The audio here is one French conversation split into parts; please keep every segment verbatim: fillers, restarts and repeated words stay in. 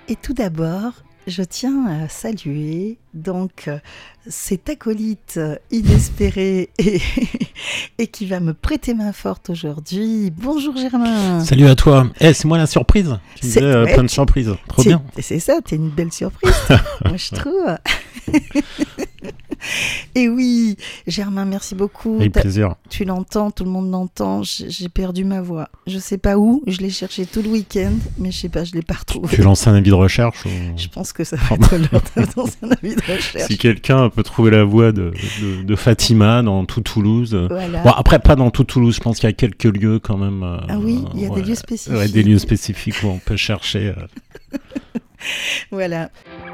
Et tout d'abord, je tiens à saluer donc euh, cet acolyte inespéré et, et qui va me prêter main forte aujourd'hui. Bonjour Germain. Salut à toi. Eh, hey, c'est moi la surprise. Tu c'est, disais euh, ouais, plein de surprises. Trop bien. C'est ça, t'es une belle surprise. Moi je trouve. Et oui, Germain, merci beaucoup. Avec T'as, plaisir. Tu l'entends, tout le monde l'entend. J'ai perdu ma voix. Je sais pas où. Je l'ai cherché tout le week-end, mais je sais pas, je l'ai pas retrouvée. Tu lances un avis de recherche ou... Je pense que ça va être l'heure dans un avis de recherche. Si quelqu'un peut trouver la voix de, de, de Fatima dans tout Toulouse. Voilà. Bon, après, pas dans tout Toulouse. Je pense qu'il y a quelques lieux quand même. Euh, ah oui, il y a ouais, des lieux spécifiques. Ouais, des lieux spécifiques où on peut chercher. Euh... Voilà.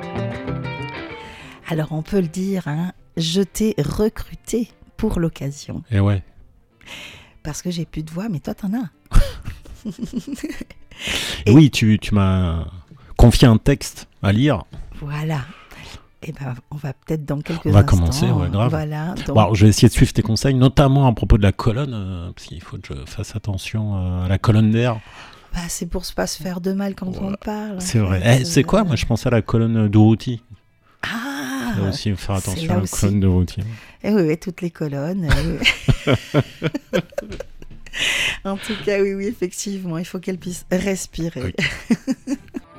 Alors, on peut le dire, hein, je t'ai recruté pour l'occasion. Et ouais. Parce que j'ai plus de voix, mais toi, t'en as. Et oui, tu, tu m'as confié un texte à lire. Voilà. Et ben, on va peut-être dans quelques instants. On va instants, commencer, ouais, grave. Voilà. Donc... Bon, alors, je vais essayer de suivre tes conseils, notamment à propos de la colonne, euh, parce qu'il faut que je fasse attention euh, à la colonne d'air. Bah, c'est pour ne pas se faire de mal quand ouais. on parle. C'est vrai. Eh, c'est quoi ? Moi, je pensais à la colonne d'Urruti. Ah, il faut aussi faire attention à la aussi. colonne de routier. Eh oui, oui, toutes les colonnes. Oui. En tout cas, oui, oui, effectivement, il faut qu'elle puisse respirer. Oui.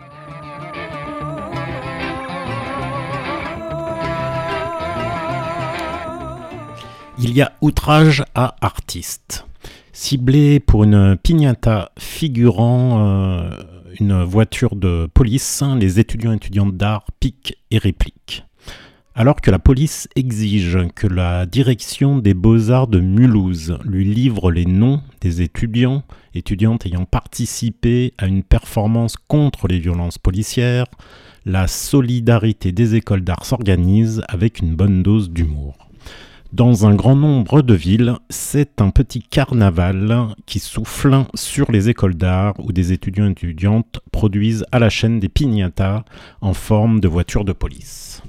Il y a outrage à artiste. Ciblé pour une piñata figurant euh, une voiture de police, les étudiants et étudiantes d'art piquent et répliquent. Alors que la police exige que la direction des Beaux-Arts de Mulhouse lui livre les noms des étudiants et étudiantes ayant participé à une performance contre les violences policières, la solidarité des écoles d'art s'organise avec une bonne dose d'humour. Dans un grand nombre de villes, c'est un petit carnaval qui souffle sur les écoles d'art où des étudiants et étudiantes produisent à la chaîne des piñatas en forme de voitures de police.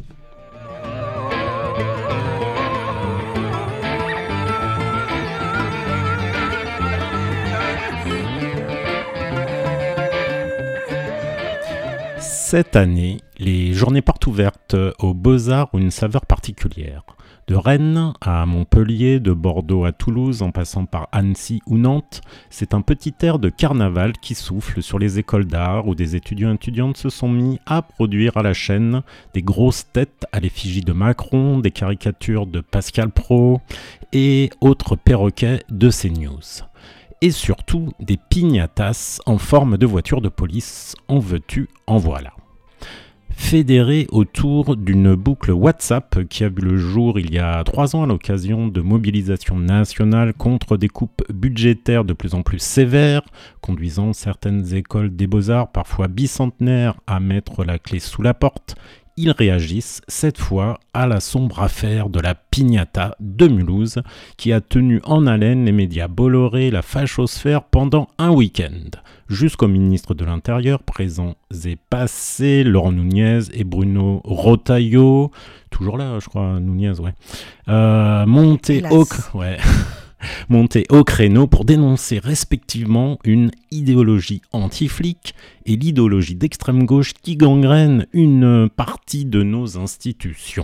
Cette année, les journées portes ouvertes aux Beaux-Arts ont une saveur particulière. De Rennes à Montpellier, de Bordeaux à Toulouse, en passant par Annecy ou Nantes, c'est un petit air de carnaval qui souffle sur les écoles d'art où des étudiants et étudiantes se sont mis à produire à la chaîne des grosses têtes à l'effigie de Macron, des caricatures de Pascal Praud et autres perroquets de CNews. Et surtout des piñatas en forme de voitures de police, en veux-tu, en voilà. Fédéré autour d'une boucle WhatsApp qui a vu le jour il y a trois ans à l'occasion de mobilisations nationales contre des coupes budgétaires de plus en plus sévères, conduisant certaines écoles des beaux-arts, parfois bicentenaires, à mettre la clé sous la porte, ils réagissent cette fois à la sombre affaire de la piñata de Mulhouse qui a tenu en haleine les médias Bolloré et la fachosphère pendant un week-end. Jusqu'au ministre de l'Intérieur, présents et passés, Laurent Nunez et Bruno Retailleau, toujours là je crois, Nunez, ouais, euh, montés au... Ouais. montés au créneau pour dénoncer respectivement une idéologie anti-flic et l'idéologie d'extrême gauche qui gangrène une partie de nos institutions.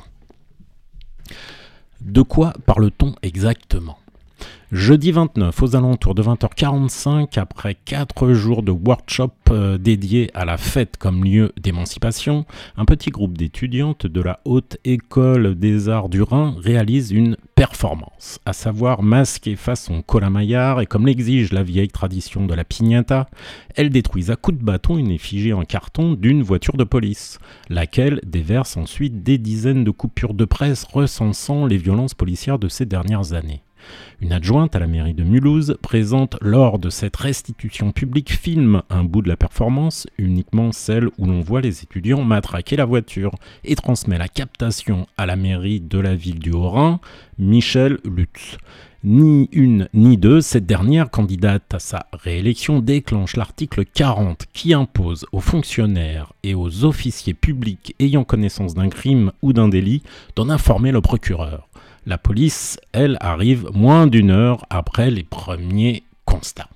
De quoi parle-t-on exactement ? Jeudi vingt-neuf, aux alentours de vingt heures quarante-cinq, après quatre jours de workshop euh, dédiés à la fête comme lieu d'émancipation, un petit groupe d'étudiantes de la Haute École des Arts du Rhin réalise une performance, à savoir masquée façon Colin-Maillard et comme l'exige la vieille tradition de la piñata, elles détruisent à coups de bâton une effigie en carton d'une voiture de police, laquelle déverse ensuite des dizaines de coupures de presse recensant les violences policières de ces dernières années. Une adjointe à la mairie de Mulhouse présente lors de cette restitution publique filme un bout de la performance, uniquement celle où l'on voit les étudiants matraquer la voiture, et transmet la captation à la mairie de la ville du Haut-Rhin, Michel Lutz. Ni une ni deux, cette dernière candidate à sa réélection déclenche l'article quarante qui impose aux fonctionnaires et aux officiers publics ayant connaissance d'un crime ou d'un délit d'en informer le procureur. La police, elle, arrive moins d'une heure après les premiers constats.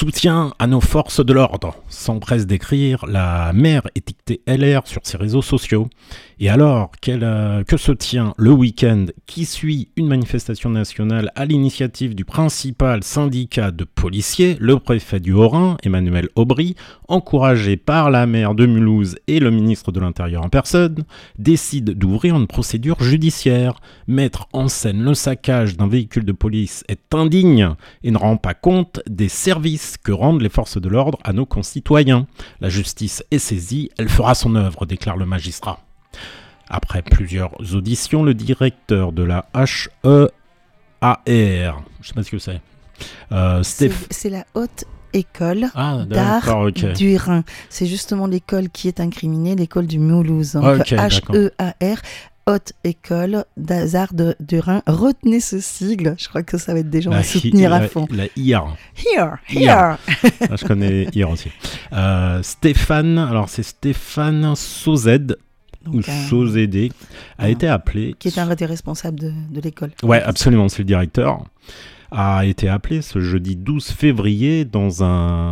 Soutien à nos forces de l'ordre, s'empresse d'écrire la maire étiquetée L R sur ses réseaux sociaux. Et alors qu'elle, euh, que se tient le week-end qui suit une manifestation nationale à l'initiative du principal syndicat de policiers, le préfet du Haut-Rhin, Emmanuel Aubry, encouragé par la maire de Mulhouse et le ministre de l'Intérieur en personne, décide d'ouvrir une procédure judiciaire. Mettre en scène le saccage d'un véhicule de police est indigne et ne rend pas compte des services que rendent les forces de l'ordre à nos concitoyens. La justice est saisie, elle fera son œuvre, déclare le magistrat. Après plusieurs auditions, le directeur de la H E A R, je ne sais pas ce que c'est, euh, Stéph... c'est, c'est la haute école ah, d'art okay. du Rhin. C'est justement l'école qui est incriminée, l'école du Mulhouse. Donc okay, H E A R, Haute École des Arts de, du Rhin. Retenez ce sigle, je crois que ça va être des gens la à soutenir hi, à la, fond. La I R. Here, here. Ah, je connais I R aussi. Euh, Stéphane, alors c'est Stéphane Sauzed, ou Sauzédé, a été appelé... Qui est un des responsables de, de l'école. Ouais, absolument, c'est le directeur. A été appelé ce jeudi douze février dans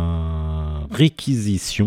un réquisition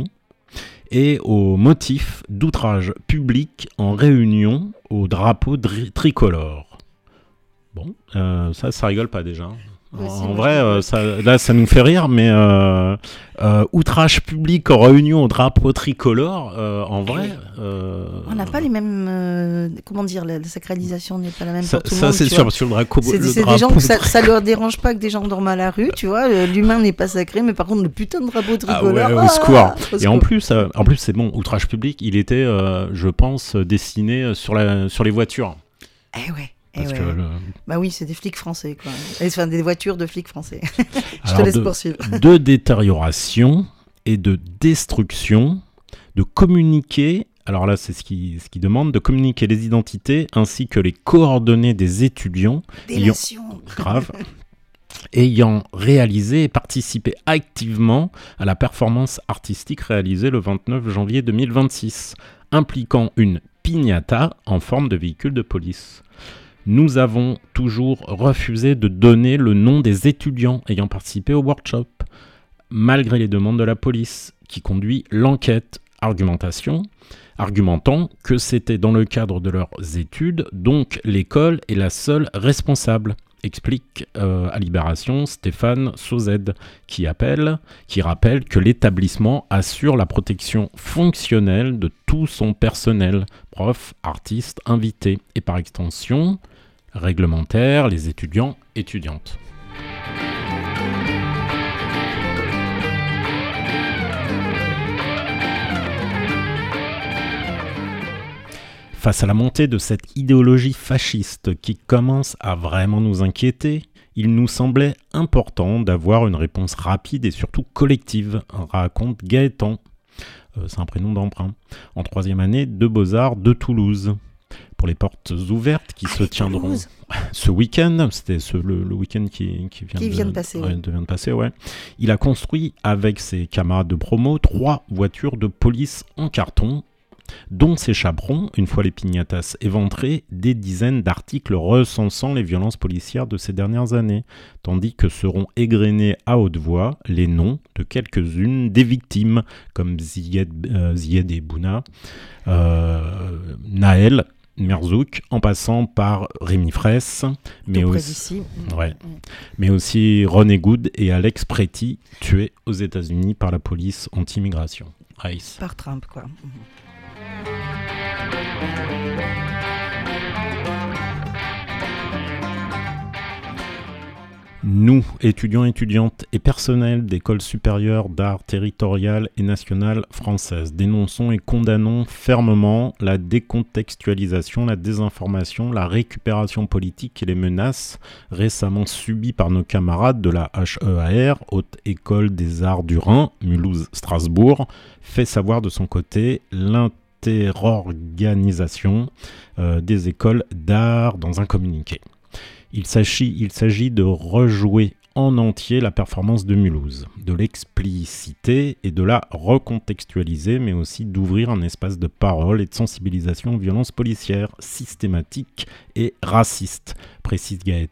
et au motif d'outrage public en réunion au drapeau dri- tricolore. Bon, euh, ça, ça rigole pas déjà. En, en vrai, euh, ça, là, ça nous fait rire, mais euh, euh, outrage public en réunion au drapeau tricolore, euh, en vrai... Euh, on n'a pas les mêmes... Euh, comment dire, la, la sacralisation n'est pas la même ça, pour tout le ça, monde. Ça, c'est sûr, parce que le drapeau... C'est, le c'est drapeau, des gens que ça ne leur dérange pas que des gens dorment à la rue, tu vois. L'humain n'est pas sacré, mais par contre, le putain de drapeau tricolore... Ah ouais, au secours. Ah, au Et en plus, euh, en plus, c'est bon, outrage public, il était, euh, je pense, dessiné sur, la, sur les voitures. Eh ouais. Parce ouais. que le... Bah oui, c'est des flics français, quoi. Enfin, des voitures de flics français. Je Alors te laisse de, poursuivre. De détérioration et de destruction, de communiquer, alors là c'est ce qui, ce qui demande, de communiquer les identités ainsi que les coordonnées des étudiants Délation. ayant, grave, ayant réalisé et participé activement à la performance artistique réalisée le vingt-neuf janvier deux mille vingt-six, impliquant une piñata en forme de véhicule de police. Nous avons toujours refusé de donner le nom des étudiants ayant participé au workshop, malgré les demandes de la police, qui conduit l'enquête. Argumentation, argumentant que c'était dans le cadre de leurs études, donc l'école est la seule responsable, explique euh, à Libération Stéphane Sauzed, qui, appelle, qui rappelle que l'établissement assure la protection fonctionnelle de tout son personnel, profs, artistes, invités, et par extension... réglementaire, les étudiants, étudiantes. Face à la montée de cette idéologie fasciste qui commence à vraiment nous inquiéter, il nous semblait important d'avoir une réponse rapide et surtout collective, raconte Gaëtan. Euh, c'est un prénom d'emprunt. En troisième année de Beaux-Arts de Toulouse. Pour les portes ouvertes qui ah, se tiendront Toulouse. Ce week-end, c'était ce, le, le week-end qui, qui, vient, qui de, vient de passer. Ouais, oui. de, vient de passer ouais. Il a construit avec ses camarades de promo trois voitures de police en carton, dont s'échapperont, une fois les piñatas éventrées, des dizaines d'articles recensant les violences policières de ces dernières années, tandis que seront égrenés à haute voix les noms de quelques-unes des victimes, comme Zied, euh, Zied et Bouna, euh, Naël, Merzouk, en passant par Rémi Fraisse, mais aussi, ouais, mmh. mais aussi René Good et Alex Préti, tués aux États-Unis par la police anti-immigration. Ice. Par Trump, quoi. Mmh. Nous, étudiants, étudiantes et personnels d'écoles supérieures d'art territoriales et nationales françaises, dénonçons et condamnons fermement la décontextualisation, la désinformation, la récupération politique et les menaces récemment subies par nos camarades de la H E A R, Haute École des Arts du Rhin, Mulhouse-Strasbourg, fait savoir de son côté l'interorganisation euh, des écoles d'art dans un communiqué. Il s'agit, il s'agit de rejouer en entier la performance de Mulhouse, de l'expliciter et de la recontextualiser, mais aussi d'ouvrir un espace de parole et de sensibilisation aux violences policières systématiques et racistes, précise Gaëtan.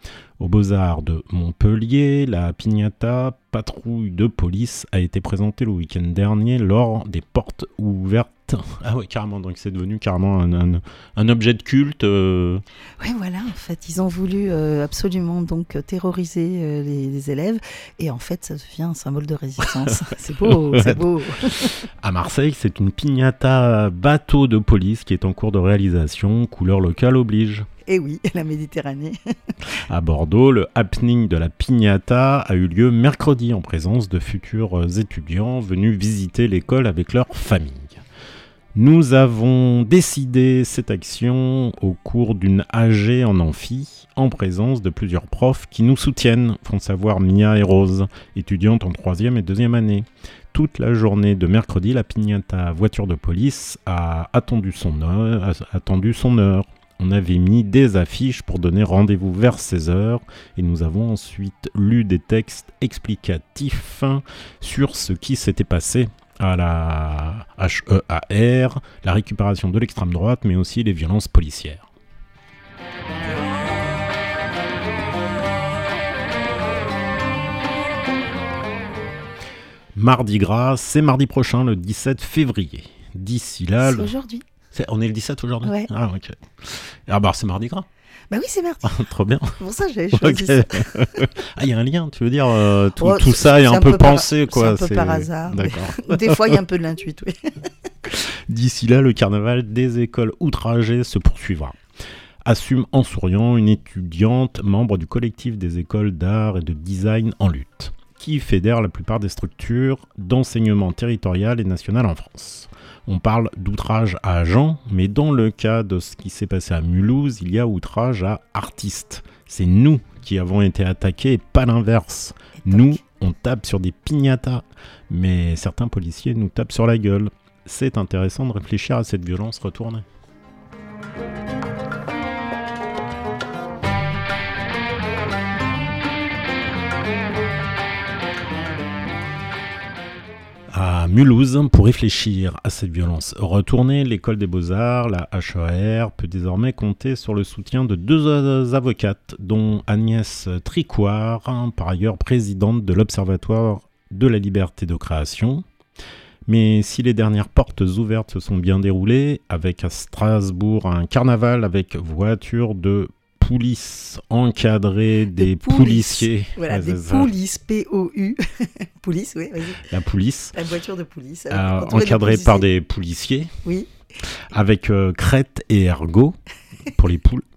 Aux Beaux-Arts de Montpellier, la piñata patrouille de police a été présentée le week-end dernier lors des portes ouvertes. Ah ouais, carrément, donc c'est devenu carrément un, un, un objet de culte. Euh... Oui, voilà, en fait, ils ont voulu euh, absolument donc terroriser euh, les, les élèves, et en fait, ça devient un symbole de résistance. C'est beau, ouais. C'est beau. À Marseille, c'est une piñata bateau de police qui est en cours de réalisation, couleur locale oblige. Et oui, la Méditerranée. À Bordeaux, le happening de la piñata a eu lieu mercredi en présence de futurs étudiants venus visiter l'école avec leur famille. Nous avons décidé cette action au cours d'une A G en amphi, en présence de plusieurs profs qui nous soutiennent, font savoir Mia et Rose, étudiantes en troisième et deuxième année. Toute la journée de mercredi, la piñata voiture de police a attendu son heure. A attendu son heure. On avait mis des affiches pour donner rendez-vous vers seize heures et nous avons ensuite lu des textes explicatifs sur ce qui s'était passé à la H E A R, la récupération de l'extrême droite, mais aussi les violences policières. Mardi Gras, c'est mardi prochain, le dix-sept février. D'ici là... C'est le... aujourd'hui. C'est, on est le dix-sept aujourd'hui ? Ouais. Ah, ok. Ah, bah, c'est mardi gras. Bah oui, c'est mardi. Trop bien. Pour ça, j'avais choisi okay. ça. Ah, il y a un lien, tu veux dire, euh, tout, oh, tout ça est un, un peu, peu pensé, par... quoi. C'est un peu c'est... par hasard. D'accord. Mais... Des fois, il y a un peu de l'intuit, oui. D'ici là, le carnaval des écoles outragées se poursuivra. Assume en souriant une étudiante, membre du collectif des écoles d'art et de design en lutte, qui fédère la plupart des structures d'enseignement territorial et national en France. On parle d'outrage à agent, mais dans le cas de ce qui s'est passé à Mulhouse, il y a outrage à artistes. C'est nous qui avons été attaqués et pas l'inverse. Nous, on tape sur des piñatas, mais certains policiers nous tapent sur la gueule. C'est intéressant de réfléchir à cette violence retournée. À Mulhouse, pour réfléchir à cette violence retournée, l'école des beaux-arts, la H E A R, peut désormais compter sur le soutien de deux avocates, dont Agnès Tricouard, par ailleurs présidente de l'Observatoire de la liberté de création. Mais si les dernières portes ouvertes se sont bien déroulées, avec à Strasbourg un carnaval avec voiture de police encadrée des, des policiers. Voilà, ouais, des polices, P O U. Police, oui, vas-y. La police. La voiture de police. Euh, encadrée par des policiers. Oui. Avec euh, crête et ergot, pour les poules.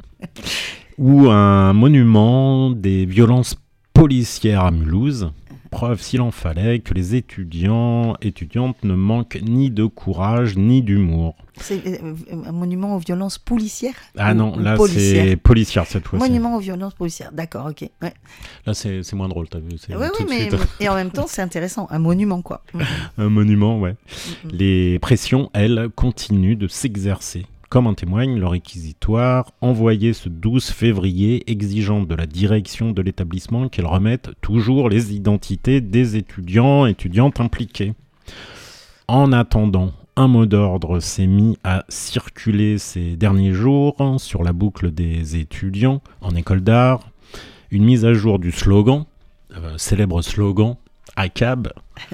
Ou un monument des violences policières à Mulhouse. Preuve, s'il en fallait, que les étudiants étudiantes ne manquent ni de courage ni d'humour. C'est un monument aux violences policières ? Ah ou, non, ou là policières. C'est policière cette fois-ci. Monument aux violences policières, d'accord, ok. Ouais. Là c'est, c'est moins drôle, t'as vu. C'est oui, oui, mais suite. Et en même temps c'est intéressant, un monument quoi. Un monument, ouais. Mm-hmm. Les pressions, elles, continuent de s'exercer. Comme en témoigne le réquisitoire envoyé ce douze février exigeant de la direction de l'établissement qu'elle remette toujours les identités des étudiants et étudiantes impliqués. En attendant, un mot d'ordre s'est mis à circuler ces derniers jours sur la boucle des étudiants en école d'art. Une mise à jour du slogan, euh, célèbre slogan, A C A B.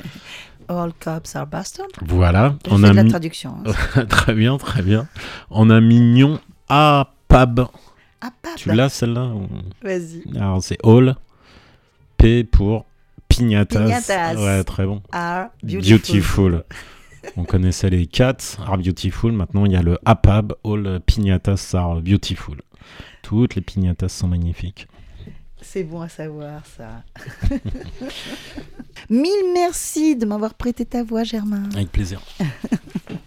All cops are bastards. Voilà. Je on fais a de la mis... traduction. Hein. Très bien, très bien. On a mignon A P A B. A P A B. Tu l'as celle-là ou... Vas-y. Alors c'est All, P pour piñatas. Piñatas. Ouais, très bon. Are beautiful. beautiful. On connaissait les cats, are beautiful. Maintenant il y a le A P A B, All piñatas are beautiful. Toutes les piñatas sont magnifiques. C'est bon à savoir, ça. Mille merci de m'avoir prêté ta voix, Germain. Avec plaisir.